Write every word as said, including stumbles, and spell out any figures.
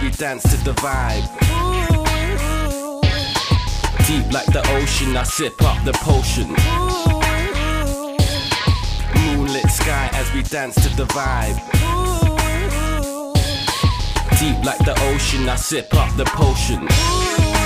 we dance to the vibe. Deep like the ocean, I sip up the potion. Moonlit sky as we dance to the vibe. Deep like the ocean, I sip up the potion.